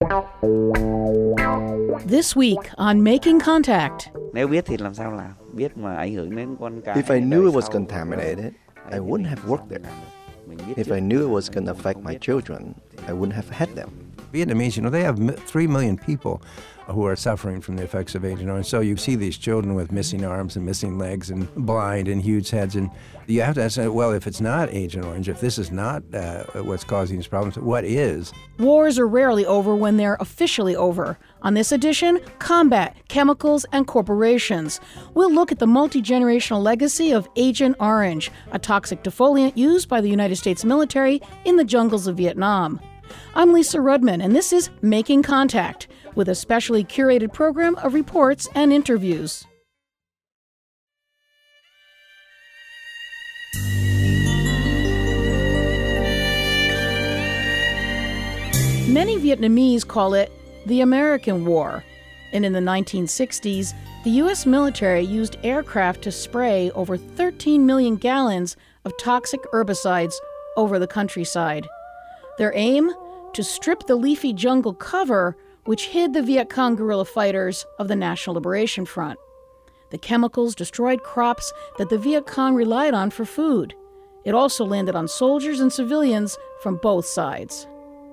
This week on Making Contact. If I knew it was contaminated, I wouldn't have worked there. If I knew it was going to affect my children, I wouldn't have had them. Vietnamese, they have 3 million people who are suffering from the effects of Agent Orange. So you see these children with missing arms and missing legs and blind and huge heads. And you have to ask, well, if it's not Agent Orange, if this is not what's causing these problems, what is? Wars are rarely over when they're officially over. On this edition, combat, chemicals, and corporations. We'll look at the multi-generational legacy of Agent Orange, a toxic defoliant used by the United States military in the jungles of Vietnam. I'm Lisa Rudman, and this is Making Contact, with a specially curated program of reports and interviews. Many Vietnamese call it the American War, and in the 1960s, the U.S. military used aircraft to spray over 13 million gallons of toxic herbicides over the countryside. Their aim? To strip the leafy jungle cover which hid the Viet Cong guerrilla fighters of the National Liberation Front. The chemicals destroyed crops that the Viet Cong relied on for food. It also landed on soldiers and civilians from both sides.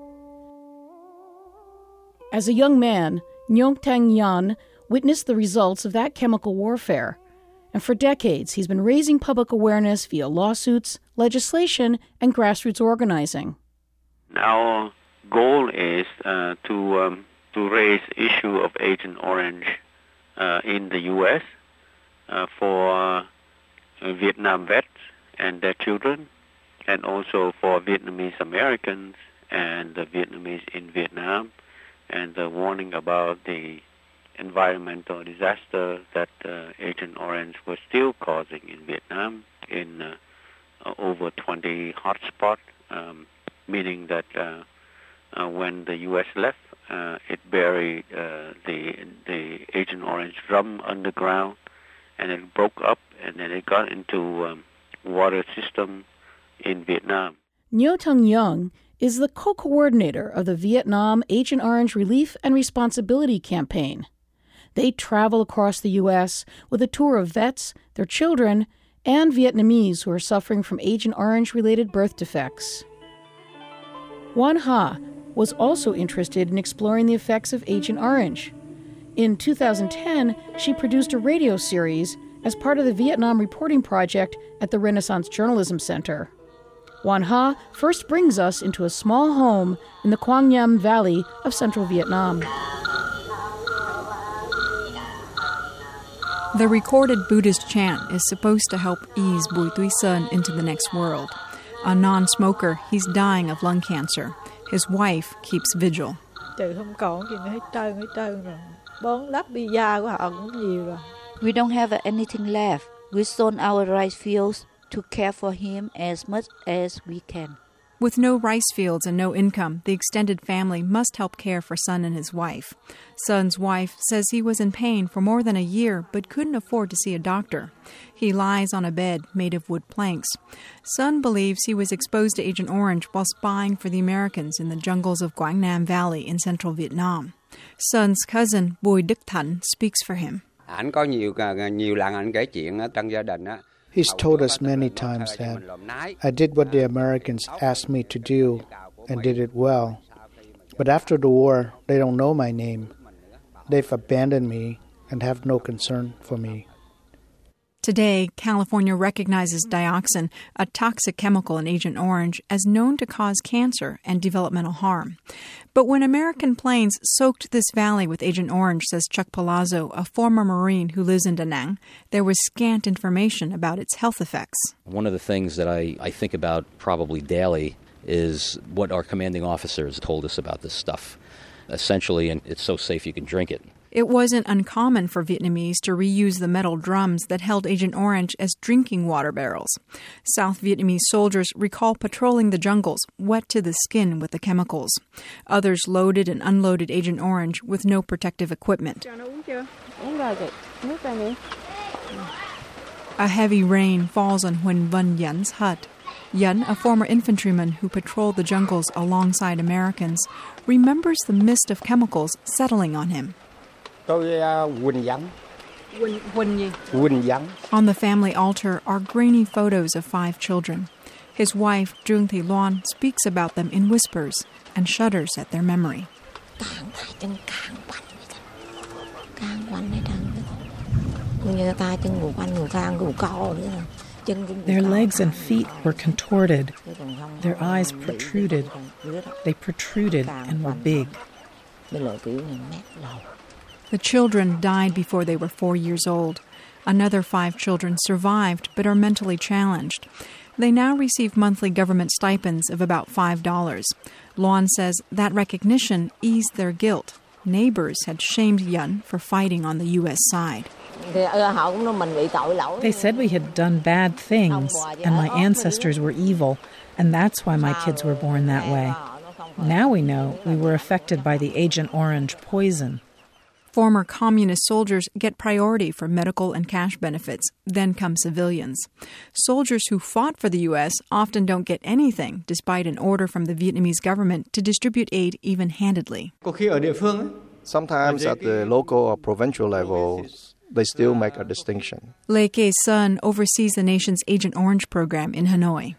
As a young man, Nguyen Thanh Nhan witnessed the results of that chemical warfare. And for decades, he's been raising public awareness via lawsuits, legislation, and grassroots organizing. Our goal is to raise issue of Agent Orange in the U.S. For Vietnam vets and their children, and also for Vietnamese Americans and the Vietnamese in Vietnam, and the warning about the environmental disaster that Agent Orange was still causing in Vietnam in over 20 hotspots, meaning that when the U.S. left, it buried the Agent Orange drum underground, and it broke up, and then it got into water system in Vietnam. Ngo Tung Young is the co-coordinator of the Vietnam Agent Orange Relief and Responsibility Campaign. They travel across the U.S. with a tour of vets, their children, and Vietnamese who are suffering from Agent Orange-related birth defects. Wan Ha was also interested in exploring the effects of Agent Orange. In 2010, she produced a radio series as part of the Vietnam Reporting Project at the Renaissance Journalism Center. Wan Ha first brings us into a small home in the Quang Nham Valley of central Vietnam. The recorded Buddhist chant is supposed to help ease Bùi Tuy Sơn into the next world. A non-smoker, he's dying of lung cancer. His wife keeps vigil. We don't have anything left. We sold our rice fields to care for him as much as we can. With no rice fields and no income, the extended family must help care for Son and his wife. Son's wife says he was in pain for more than a year but couldn't afford to see a doctor. He lies on a bed made of wood planks. Son believes he was exposed to Agent Orange while spying for the Americans in the jungles of Quang Nam Valley in central Vietnam. Son's cousin, Bùi Đức Thạnh, speaks for him. He's told us many times that I did what the Americans asked me to do and did it well. But after the war, they don't know my name. They've abandoned me and have no concern for me. Today, California recognizes dioxin, a toxic chemical in Agent Orange, as known to cause cancer and developmental harm. But when American planes soaked this valley with Agent Orange, says Chuck Palazzo, a former Marine who lives in Da Nang, there was scant information about its health effects. One of the things that I think about probably daily is what our commanding officers told us about this stuff. Essentially, and it's so safe you can drink it. It wasn't uncommon for Vietnamese to reuse the metal drums that held Agent Orange as drinking water barrels. South Vietnamese soldiers recall patrolling the jungles, wet to the skin with the chemicals. Others loaded and unloaded Agent Orange with no protective equipment. A heavy rain falls on Huỳnh Văn Yen's hut. Yen, a former infantryman who patrolled the jungles alongside Americans, remembers the mist of chemicals settling on him. On the family altar are grainy photos of 5 children. His wife, Trương Thị Loan, speaks about them in whispers and shudders at their memory. Their legs and feet were contorted. Their eyes protruded. They protruded and were big. The children died before they were 4 years old. Another 5 children survived but are mentally challenged. They now receive monthly government stipends of about $5. Loan says that recognition eased their guilt. Neighbors had shamed Yun for fighting on the U.S. side. They said we had done bad things, and my ancestors were evil, and that's why my kids were born that way. Now we know we were affected by the Agent Orange poison. Former communist soldiers get priority for medical and cash benefits. Then come civilians. Soldiers who fought for the U.S. often don't get anything, despite an order from the Vietnamese government to distribute aid even-handedly. Sometimes at the local or provincial levels, they still make a distinction. Lê Kê Sơn oversees the nation's Agent Orange program in Hanoi.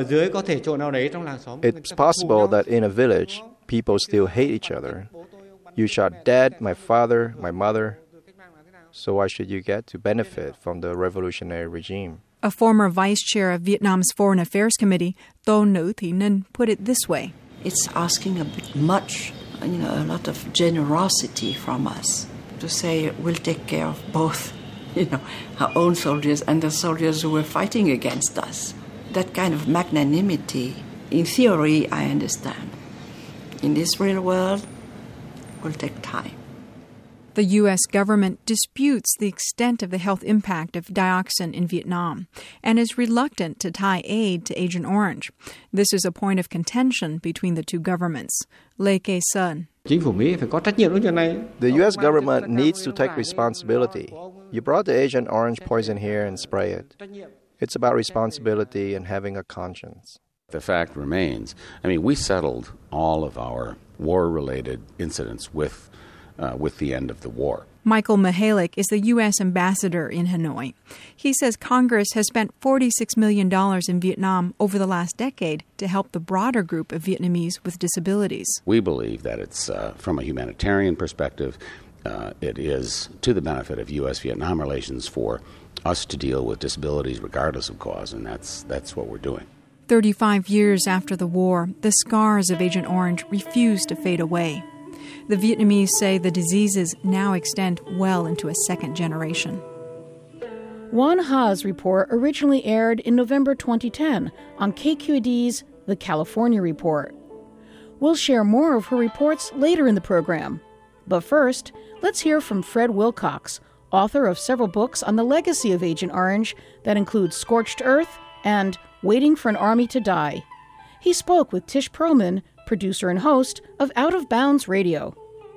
It's possible that in a village, people still hate each other. You shot Dad, my father, my mother. So why should you get to benefit from the revolutionary regime? A former vice chair of Vietnam's Foreign Affairs Committee, Tôn Nữ Thị Ninh, put it this way. It's asking a bit much, a lot of generosity from us to say we'll take care of both, our own soldiers and the soldiers who were fighting against us. That kind of magnanimity, in theory, I understand. In this real world, will take time. The U.S. government disputes the extent of the health impact of dioxin in Vietnam and is reluctant to tie aid to Agent Orange. This is a point of contention between the two governments. Lê Kê Sơn. The U.S. government needs to take responsibility. You brought the Agent Orange poison here and spray it. It's about responsibility and having a conscience. The fact remains, we settled all of our war-related incidents with the end of the war. Michael Mihalik is the U.S. ambassador in Hanoi. He says Congress has spent $46 million in Vietnam over the last decade to help the broader group of Vietnamese with disabilities. We believe that it's, from a humanitarian perspective, it is to the benefit of U.S.-Vietnam relations for us to deal with disabilities regardless of cause, and that's what we're doing. 35 years after the war, the scars of Agent Orange refuse to fade away. The Vietnamese say the diseases now extend well into a second generation. Wan Ha's report originally aired in November 2010 on KQED's The California Report. We'll share more of her reports later in the program. But first, let's hear from Fred Wilcox, author of several books on the legacy of Agent Orange that include Scorched Earth and Waiting for an Army to Die. He spoke with Tish Perlman, producer and host of Out of Bounds Radio.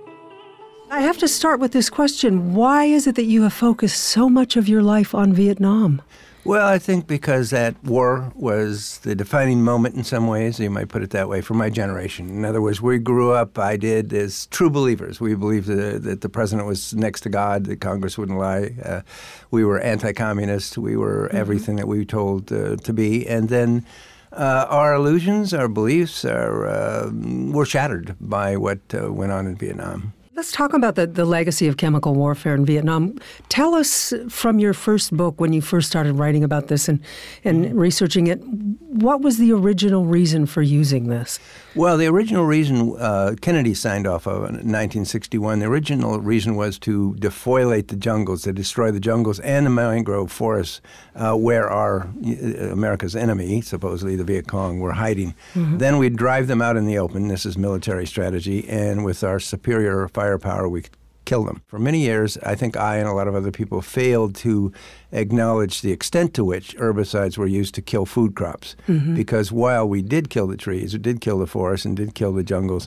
I have to start with this question. Why is it that you have focused so much of your life on Vietnam? Well, I think because that war was the defining moment in some ways, you might put it that way, for my generation. In other words, we grew up, I did, as true believers. We believed that the president was next to God, that Congress wouldn't lie. We were anti-communist. We were everything that we were told to be. And then our illusions, our beliefs were shattered by what went on in Vietnam. Let's talk about the legacy of chemical warfare in Vietnam. Tell us from your first book, when you first started writing about this and researching it, what was the original reason for using this? Well, the original reason Kennedy signed off of in 1961, the original reason was to defoliate the jungles, to destroy the jungles and the mangrove forests where America's enemy, supposedly the Viet Cong, were hiding. Mm-hmm. Then we'd drive them out in the open. This is military strategy. And with our superior firepower, we could kill them. For many years, I think I and a lot of other people failed to acknowledge the extent to which herbicides were used to kill food crops. Mm-hmm. Because while we did kill the trees, we did kill the forests, and did kill the jungles,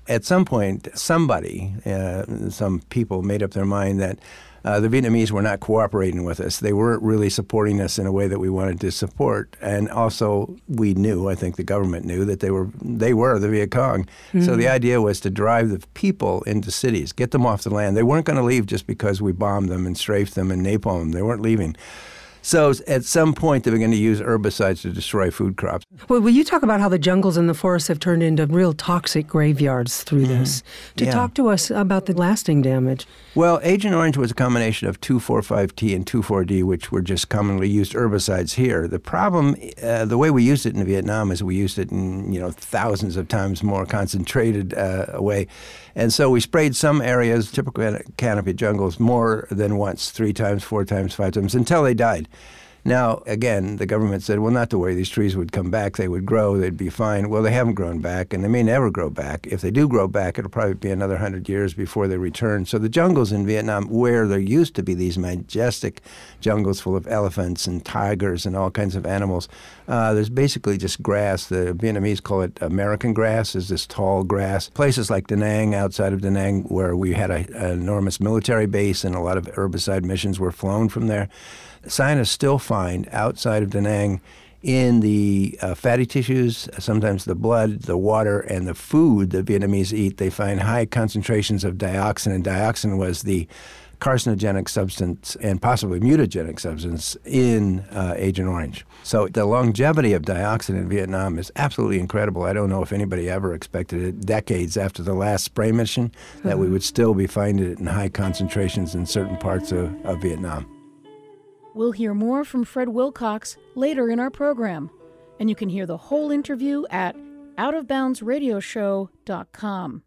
at some point, somebody, some people made up their mind that the Vietnamese were not cooperating with us. They weren't really supporting us in a way that we wanted to support. And also, we knew, I think the government knew, that they were the Viet Cong. Mm-hmm. So the idea was to drive the people into cities, get them off the land. They weren't going to leave just because we bombed them and strafed them and napalmed them. They weren't leaving. So at some point, they were going to use herbicides to destroy food crops. Well, will you talk about how the jungles and the forests have turned into real toxic graveyards through this? Talk to us about the lasting damage. Well, Agent Orange was a combination of 2,4,5-T and 2,4-D, which were just commonly used herbicides here. The problem, the way we used it in Vietnam is we used it in, thousands of times more concentrated way. And so we sprayed some areas, typical canopy jungles, more than once, 3 times, 4 times, 5 times, until they died. Now, again, the government said, well, not to worry, these trees would come back, they would grow, they'd be fine. Well, they haven't grown back, and they may never grow back. If they do grow back, it'll probably be another 100 years before they return. So the jungles in Vietnam, where there used to be these majestic jungles full of elephants and tigers and all kinds of animals, there's basically just grass. The Vietnamese call it American grass, is this tall grass. Places like Da Nang, outside of Da Nang, where we had an enormous military base and a lot of herbicide missions were flown from there. Scientists still find outside of Da Nang in the fatty tissues, sometimes the blood, the water, and the food that Vietnamese eat, they find high concentrations of dioxin. And dioxin was the carcinogenic substance and possibly mutagenic substance in Agent Orange. So the longevity of dioxin in Vietnam is absolutely incredible. I don't know if anybody ever expected it decades after the last spray mission that we would still be finding it in high concentrations in certain parts of Vietnam. We'll hear more from Fred Wilcox later in our program, and you can hear the whole interview at outofboundsradioshow.com.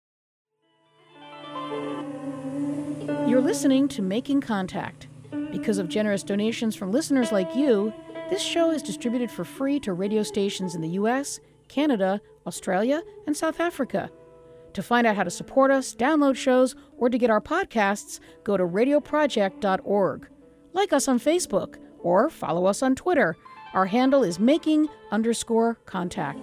You're listening to Making Contact. Because of generous donations from listeners like you, this show is distributed for free to radio stations in the U.S., Canada, Australia, and South Africa. To find out how to support us, download shows, or to get our podcasts, go to radioproject.org. Like us on Facebook, or follow us on Twitter. Our handle is making_contact.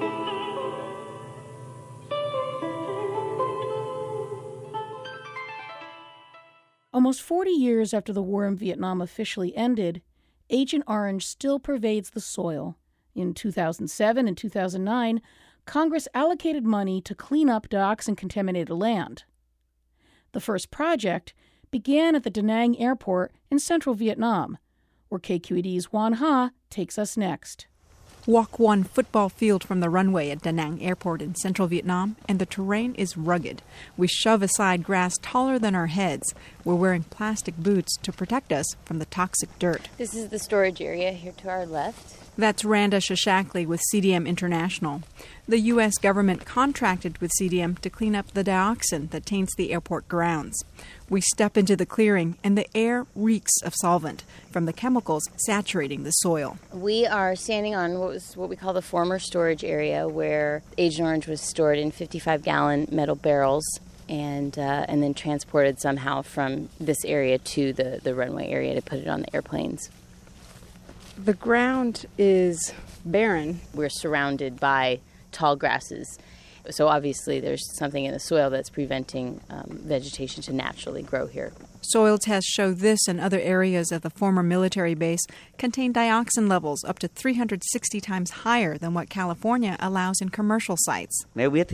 Almost 40 years after the war in Vietnam officially ended, Agent Orange still pervades the soil. In 2007 and 2009, Congress allocated money to clean up dioxin-contaminated land. The first project began at the Da Nang Airport in central Vietnam, where KQED's Juan Ha takes us next. Walk 1 football field from the runway at Da Nang Airport in central Vietnam, and the terrain is rugged. We shove aside grass taller than our heads. We're wearing plastic boots to protect us from the toxic dirt. This is the storage area here to our left. That's Randa Shashakli with CDM International. The U.S. government contracted with CDM to clean up the dioxin that taints the airport grounds. We step into the clearing, and the air reeks of solvent from the chemicals saturating the soil. We are standing on what we call the former storage area, where Agent Orange was stored in 55-gallon metal barrels and then transported somehow from this area to the runway area to put it on the airplanes. The ground is barren. We're surrounded by tall grasses. So obviously there's something in the soil that's preventing vegetation to naturally grow here. Soil tests show this and other areas of the former military base contain dioxin levels up to 360 times higher than what California allows in commercial sites. If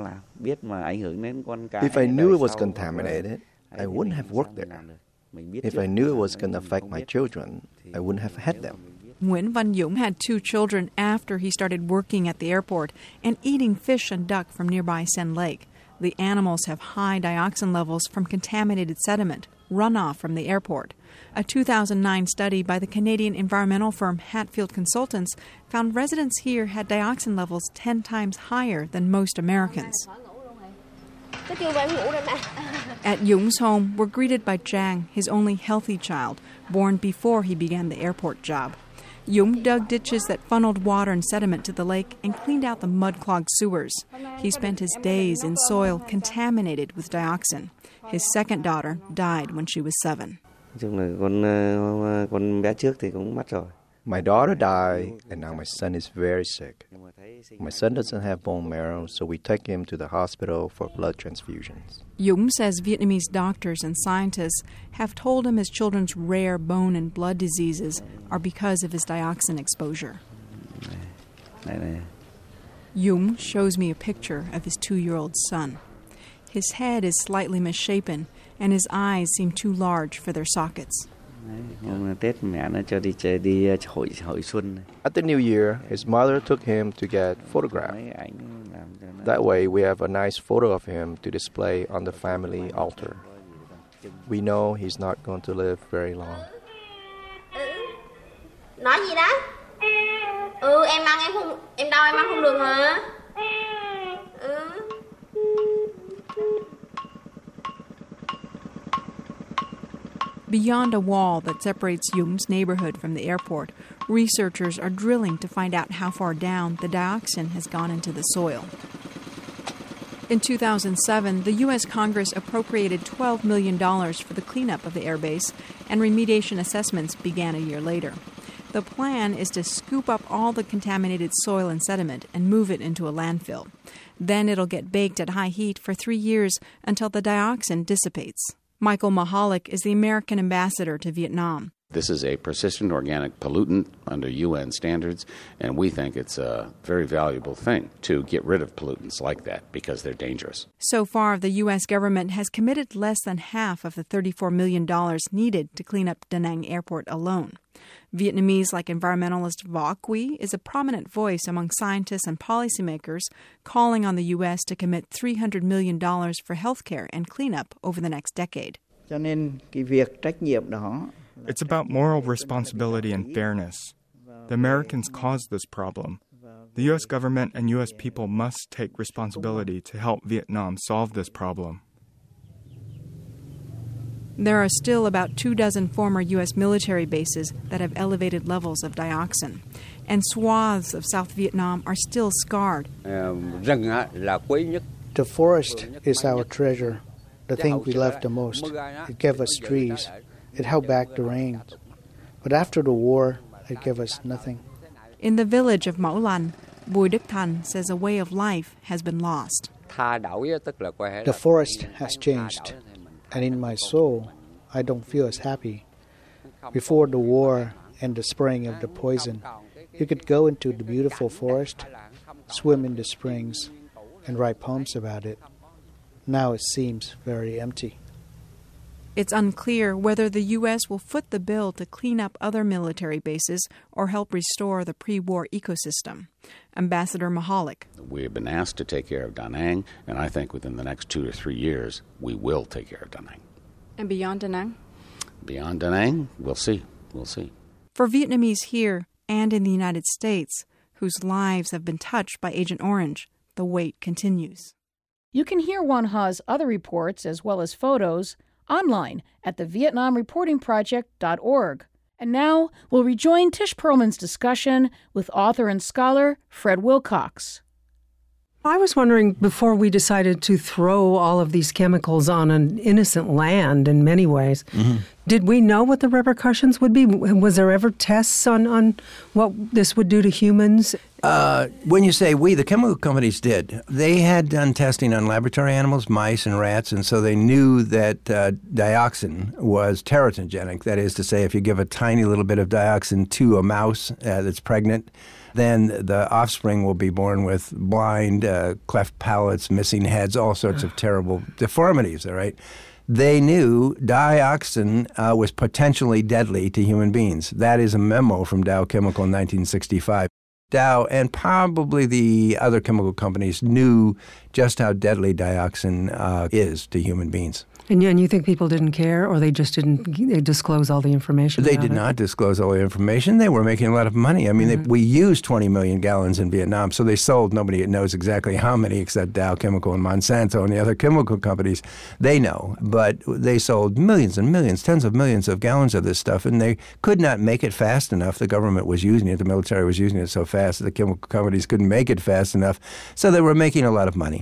I knew it was contaminated, I wouldn't have worked there. If I knew it was going to affect my children, I wouldn't have had them. Nguyen Văn Dũng had 2 children after he started working at the airport and eating fish and duck from nearby Sen Lake. The animals have high dioxin levels from contaminated sediment, runoff from the airport. A 2009 study by the Canadian environmental firm Hatfield Consultants found residents here had dioxin levels 10 times higher than most Americans. At Dũng home, we're greeted by Giang, his only healthy child, born before he began the airport job. Dũng dug ditches that funneled water and sediment to the lake and cleaned out the mud-clogged sewers. He spent his days in soil contaminated with dioxin. His second daughter died when she was 7. My daughter died, and now my son is very sick. My son doesn't have bone marrow, so we take him to the hospital for blood transfusions. Dũng says Vietnamese doctors and scientists have told him his children's rare bone and blood diseases are because of his dioxin exposure. Dũng shows me a picture of his 2-year-old son. His head is slightly misshapen, and his eyes seem too large for their sockets. At the New Year, his mother took him to get photographed. That way, we have a nice photo of him to display on the family altar. We know he's not going to live very long. Nói gì đó? Em đau em ăn không được hả? Beyond a wall that separates Dũng neighborhood from the airport, researchers are drilling to find out how far down the dioxin has gone into the soil. In 2007, the U.S. Congress appropriated $12 million for the cleanup of the airbase, and remediation assessments began a year later. The plan is to scoop up all the contaminated soil and sediment and move it into a landfill. Then it'll get baked at high heat for 3 years until the dioxin dissipates. Michael Mahalik is the American ambassador to Vietnam. This is a persistent organic pollutant under UN standards, and we think it's a very valuable thing to get rid of pollutants like that because they're dangerous. So far, the U.S. government has committed less than half of the $34 million needed to clean up Da Nang Airport alone. Vietnamese-like environmentalist Vo Quy is a prominent voice among scientists and policymakers calling on the U.S. to commit $300 million for healthcare and cleanup over the next decade. It's about moral responsibility and fairness. The Americans caused this problem. The U.S. government and U.S. people must take responsibility to help Vietnam solve this problem. There are still about 24 former U.S. military bases that have elevated levels of dioxin, and swaths of South Vietnam are still scarred. The forest is our treasure, the thing we love the most. It gave us trees. It held back the rain. But after the war, it gave us nothing. In the village of Mão Lan, Bùi Đức Thành says a way of life has been lost. The forest has changed, and in my soul, I don't feel as happy. Before the war and the spraying of the poison, you could go into the beautiful forest, swim in the springs, and write poems about it. Now it seems very empty. It's unclear whether the U.S. will foot the bill to clean up other military bases or help restore the pre-war ecosystem. Ambassador Mahalik. We have been asked to take care of Da Nang, and I think within the next 2 to 3 years, we will take care of Da Nang. And beyond Da Nang? Beyond Da Nang, we'll see. We'll see. For Vietnamese here and in the United States, whose lives have been touched by Agent Orange, the wait continues. You can hear Wan Ha's other reports as well as photos online at the VietnamReportingProject.org. And now we'll rejoin Tish Perlman's discussion with author and scholar Fred Wilcox. I was wondering, before we decided to throw all of these chemicals on an innocent land in many ways, did we know what the repercussions would be? Was there ever tests on what this would do to humans? When you say we, the chemical companies did. They had done testing on laboratory animals, mice and rats, and so they knew that dioxin was teratogenic. That is to say, if you give a tiny little bit of dioxin to a mouse that's pregnant, then the offspring will be born with blind, cleft palates, missing heads, all sorts of terrible deformities, all right? They knew dioxin was potentially deadly to human beings. That is a memo from Dow Chemical in 1965. Dow and probably the other chemical companies knew just how deadly dioxin is to human beings. And you think people didn't care, or they just didn't disclose all the information? They did not disclose all the information. They were making a lot of money. I mean, we used 20 million gallons in Vietnam, so they sold. Nobody knows exactly how many except Dow Chemical and Monsanto and the other chemical companies. They know. But they sold millions and millions, tens of millions of gallons of this stuff, and they could not make it fast enough. The government was using it. The military was using it so fast that the chemical companies couldn't make it fast enough. So they were making a lot of money.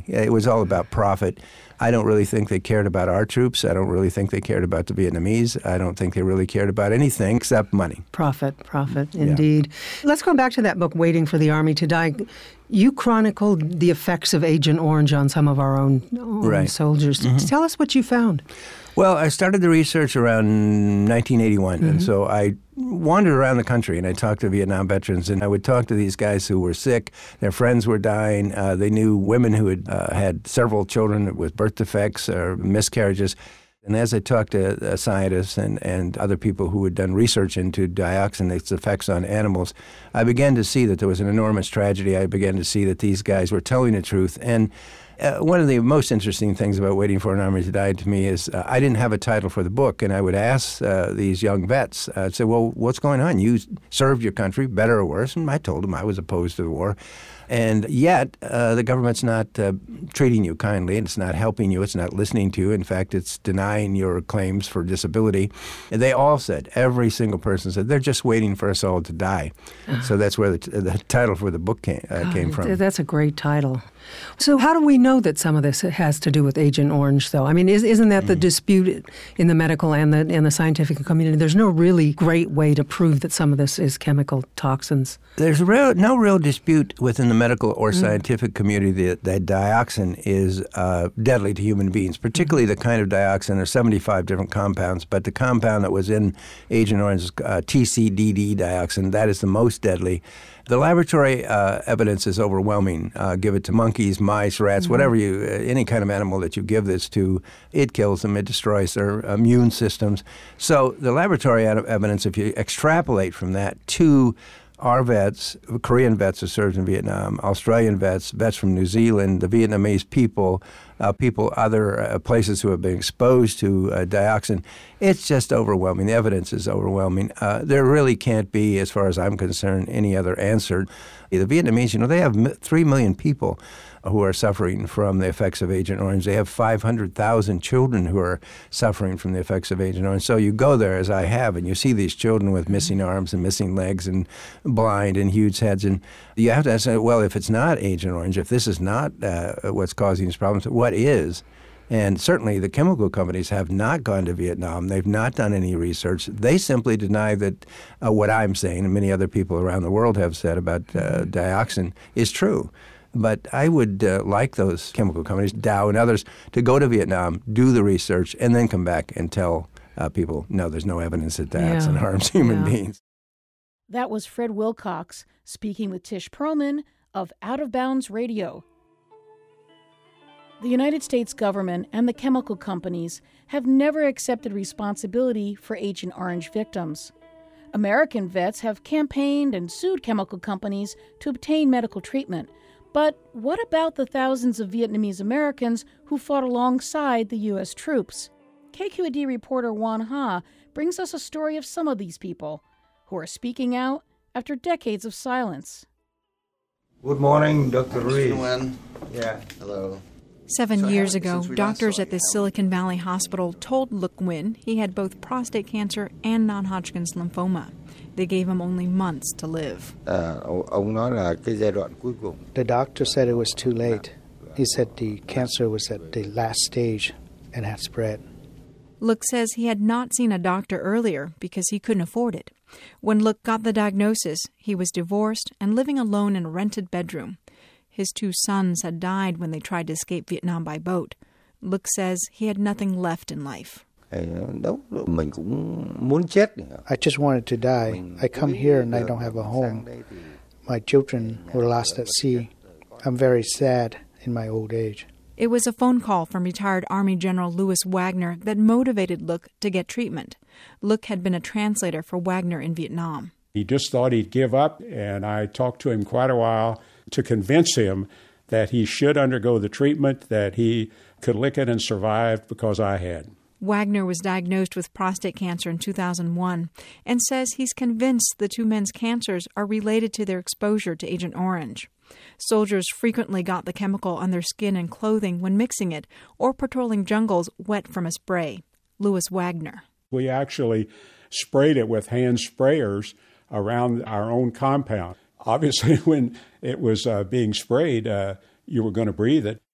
money. It was all about profit. I don't really think they cared about our troops. I don't really think they cared about the Vietnamese. I don't think they really cared about anything except money. Profit, indeed. Yeah. Let's go back to that book, Waiting for the Army to Die. You chronicled the effects of Agent Orange on some of our own soldiers. Mm-hmm. Tell us what you found. Well, I started the research around 1981, and so I wandered around the country, and I talked to Vietnam veterans, and I would talk to these guys who were sick. Their friends were dying. They knew women who had had several children with birth defects or miscarriages. And as I talked to scientists and other people who had done research into dioxin, its effects on animals, I began to see that there was an enormous tragedy. I began to see that these guys were telling the truth. And one of the most interesting things about Waiting for an Army to Die to me is I didn't have a title for the book, and I would ask these young vets, I'd say, well, what's going on? You served your country, better or worse? And I told them I was opposed to the war. And yet, the government's not treating you kindly, and it's not helping you, it's not listening to you. In fact, it's denying your claims for disability. And they all said, every single person said, they're just waiting for us all to die. So that's where the title for the book came from. That's a great title. So how do we know that some of this has to do with Agent Orange, though? I mean, isn't that the dispute in the medical and the scientific community? There's no really great way to prove that some of this is chemical toxins. There's no real dispute within the medical or scientific community that dioxin is deadly to human beings, particularly the kind of dioxin. There's 75 different compounds, but the compound that was in Agent Orange is TCDD dioxin. That is the most deadly. The laboratory evidence is overwhelming. Give it to monkeys, mice, rats, whatever any kind of animal that you give this to, it kills them, it destroys their immune systems. So the laboratory evidence, if you extrapolate from that to our vets, Korean vets who served in Vietnam, Australian vets, vets from New Zealand, the Vietnamese people, other places who have been exposed to dioxin, it's just overwhelming. The evidence is overwhelming. There really can't be, as far as I'm concerned, any other answer. The Vietnamese, they have 3 million people who are suffering from the effects of Agent Orange. They have 500,000 children who are suffering from the effects of Agent Orange. So you go there, as I have, and you see these children with missing arms and missing legs and blind and huge heads. And you have to ask, well, if it's not Agent Orange, if this is not what's causing these problems, what is? And certainly the chemical companies have not gone to Vietnam. They've not done any research. They simply deny that what I'm saying and many other people around the world have said about dioxin is true. But I would like those chemical companies, Dow and others, to go to Vietnam, do the research, and then come back and tell people, no, there's no evidence that dioxin harms human beings. That was Fred Wilcox speaking with Tish Perlman of Out of Bounds Radio. The United States government and the chemical companies have never accepted responsibility for Agent Orange victims. American vets have campaigned and sued chemical companies to obtain medical treatment. But what about the thousands of Vietnamese Americans who fought alongside the U.S. troops? KQED reporter Juan Ha brings us a story of some of these people who are speaking out after decades of silence. Good morning, Dr. Reed. Yeah. Hello. 7 years ago, doctors at the Silicon Valley Hospital told Look Nguyen he had both prostate cancer and non-Hodgkin's lymphoma. They gave him only months to live. The doctor said it was too late. He said the cancer was at the last stage and had spread. Look says he had not seen a doctor earlier because he couldn't afford it. When Look got the diagnosis, he was divorced and living alone in a rented bedroom. His 2 sons had died when they tried to escape Vietnam by boat. Look says he had nothing left in life. I just wanted to die. I come here and I don't have a home. My children were lost at sea. I'm very sad in my old age. It was a phone call from retired Army General Louis Wagner that motivated Look to get treatment. Look had been a translator for Wagner in Vietnam. He just thought he'd give up, and I talked to him quite a while to convince him that he should undergo the treatment, that he could lick it and survive because I had. Wagner was diagnosed with prostate cancer in 2001 and says he's convinced the 2 men's cancers are related to their exposure to Agent Orange. Soldiers frequently got the chemical on their skin and clothing when mixing it or patrolling jungles wet from a spray. Louis Wagner. We actually sprayed it with hand sprayers around our own compound. Obviously, when it was being sprayed, you were going to breathe it.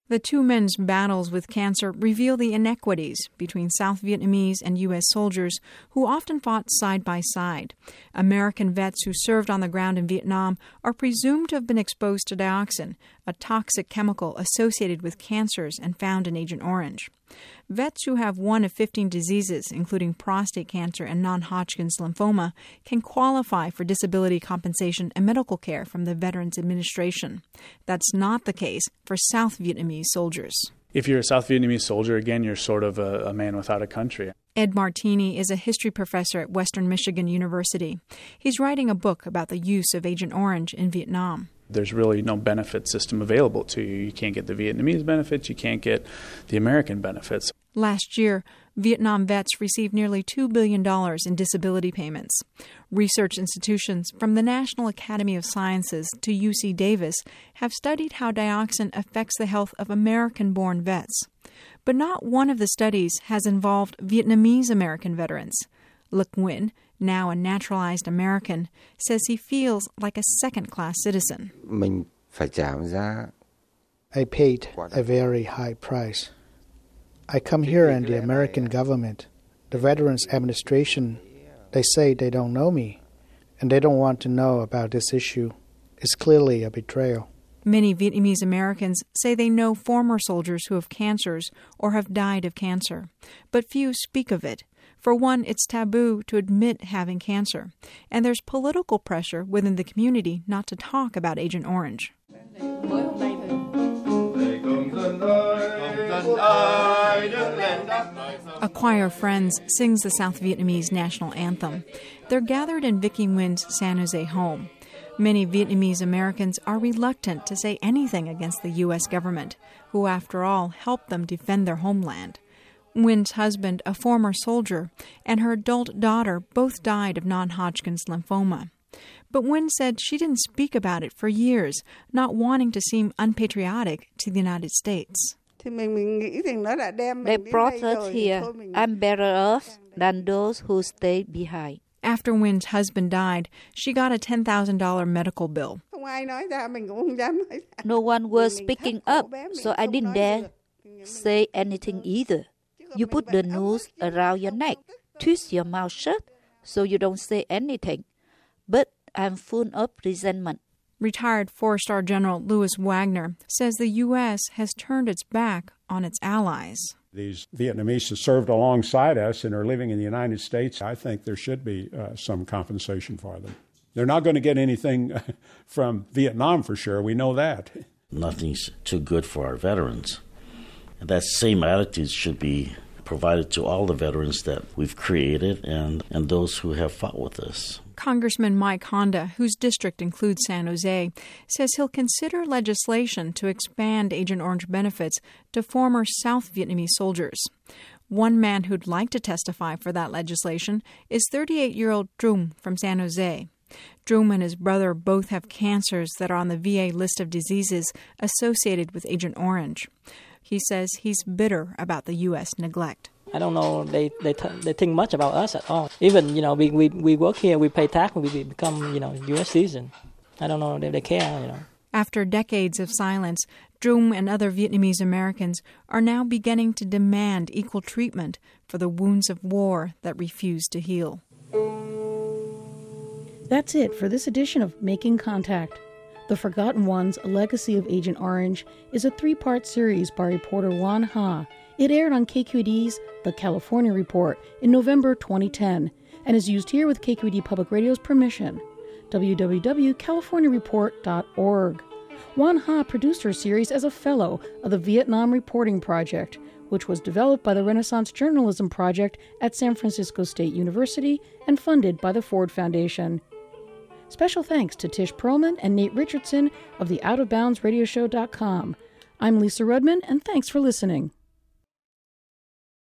The two men's battles with cancer reveal the inequities between South Vietnamese and U.S. soldiers who often fought side by side. American vets who served on the ground in Vietnam are presumed to have been exposed to dioxin, a toxic chemical associated with cancers and found in Agent Orange. Vets who have one of 15 diseases, including prostate cancer and non-Hodgkin's lymphoma, can qualify for disability compensation and medical care from the Veterans Administration. That's not the case for South Vietnamese soldiers. If you're a South Vietnamese soldier, again, you're sort of a man without a country. Ed Martini is a history professor at Western Michigan University. He's writing a book about the use of Agent Orange in Vietnam. There's really no benefit system available to you. You can't get the Vietnamese benefits, you can't get the American benefits. Last year, Vietnam vets received nearly $2 billion in disability payments. Research institutions from the National Academy of Sciences to UC Davis have studied how dioxin affects the health of American-born vets. But not one of the studies has involved Vietnamese American veterans. Loc Nguyen, now a naturalized American, says he feels like a second-class citizen. I paid a very high price. I come here and the American government, the Veterans Administration, they say they don't know me, and they don't want to know about this issue. It's clearly a betrayal. Many Vietnamese Americans say they know former soldiers who have cancers or have died of cancer, but few speak of it. For one, it's taboo to admit having cancer, and there's political pressure within the community not to talk about Agent Orange. A choir of friends sings the South Vietnamese national anthem. They're gathered in Vicky Nguyen's San Jose home. Many Vietnamese Americans are reluctant to say anything against the U.S. government, who, after all, helped them defend their homeland. Nguyen's husband, a former soldier, and her adult daughter both died of non-Hodgkin's lymphoma. But Nguyen said she didn't speak about it for years, not wanting to seem unpatriotic to the United States. They brought us here. I'm better off than those who stayed behind. After Nguyen's husband died, she got a $10,000 medical bill. No one was speaking up, so I didn't dare say anything either. You put the noose around your neck, twist your mouth shut, so you don't say anything. But I'm full of resentment. Retired four-star General Louis Wagner says the U.S. has turned its back on its allies. These Vietnamese have served alongside us and are living in the United States. I think there should be some compensation for them. They're not going to get anything from Vietnam for sure. We know that. Nothing's too good for our veterans. And that same attitude should be provided to all the veterans that we've created and those who have fought with us. Congressman Mike Honda, whose district includes San Jose, says he'll consider legislation to expand Agent Orange benefits to former South Vietnamese soldiers. One man who'd like to testify for that legislation is 38-year-old Trung from San Jose. Trung and his brother both have cancers that are on the VA list of diseases associated with Agent Orange. He says he's bitter about the U.S. neglect. I don't know they think much about us at all. Even, we work here, we pay tax, we become, U.S. citizen. I don't know if they care, After decades of silence, Trung and other Vietnamese Americans are now beginning to demand equal treatment for the wounds of war that refuse to heal. That's it for this edition of Making Contact. The Forgotten Ones, A Legacy of Agent Orange, is a 3-part series by reporter Juan Ha. It aired on KQED's The California Report in November 2010 and is used here with KQED Public Radio's permission. www.californiareport.org. Juan Ha produced her series as a fellow of the Vietnam Reporting Project, which was developed by the Renaissance Journalism Project at San Francisco State University and funded by the Ford Foundation. Special thanks to Tish Perlman and Nate Richardson of the OutofBoundsRadioshow.com. I'm Lisa Rudman, and thanks for listening.